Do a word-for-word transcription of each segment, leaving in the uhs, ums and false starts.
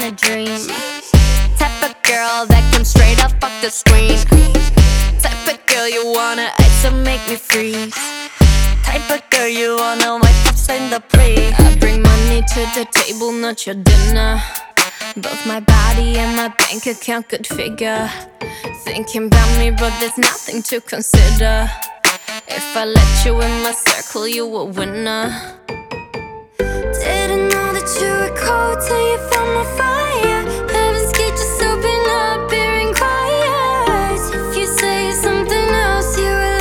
a dream. Type of girl that can straight up off the screen. Type of girl you wanna ice and make me freeze. Type of girl you wanna wipe off, sign the plea. I bring money to the table, not your dinner. Both my body and my bank account could figure. Thinking about me, but there's nothing to consider. If I let you in my circle, you a winner. Didn't know that you were cold till you found my fire. Heaven's gate just open up here and quiet. If you say something else, you're a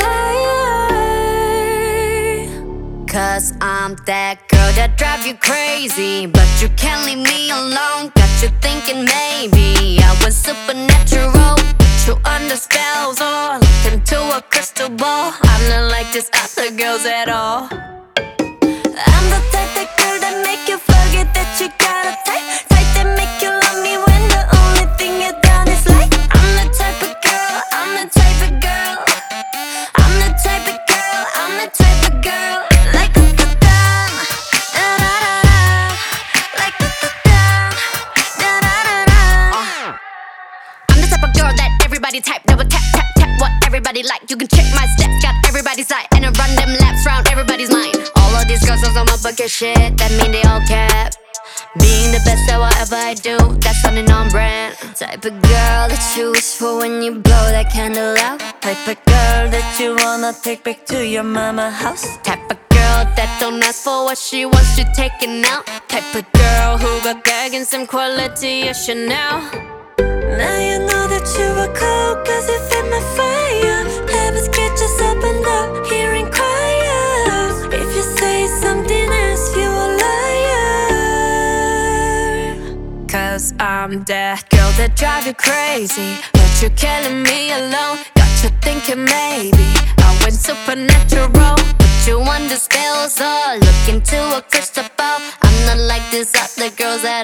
liar. Cause I'm that girl that drive you crazy, but you can't leave me alone. Got you thinking maybe I was supernatural, put you under spells or look into a crystal ball. I'm not like these other girls at all. I'm the type of girl that make you forget that you got a type. Type that make you love me when the only thing you done is like. I'm the type of girl, I'm the type of girl. I'm the type of girl, I'm the type of girl. Like da da da, da da da da. Like da da da, da da da da. I'm the type of girl that everybody type, that would tap tap tap what everybody like. You can check my steps, got everybody's eye, and I run them laps round everybody's mind. All of these girls on some bucket shit, that mean they all cap. Being the best at whatever I do, that's something on brand. Type of girl that you wish for when you blow that candle out. Type of girl that you wanna take back to your mama house. Type of girl that don't ask for what she wants, you taking out. Type of girl who got gag and some quality, yeah, Chanel. Now you know that you were cold, cause you fit my fire. Heaven's gate just opened up here and quiet. If you say something else, you a liar. Cause I'm that girl that drive you crazy, but you're killing me alone. Got you thinking maybe I went supernatural, put you under spells or look into a crystal ball. I'm not like these other girls at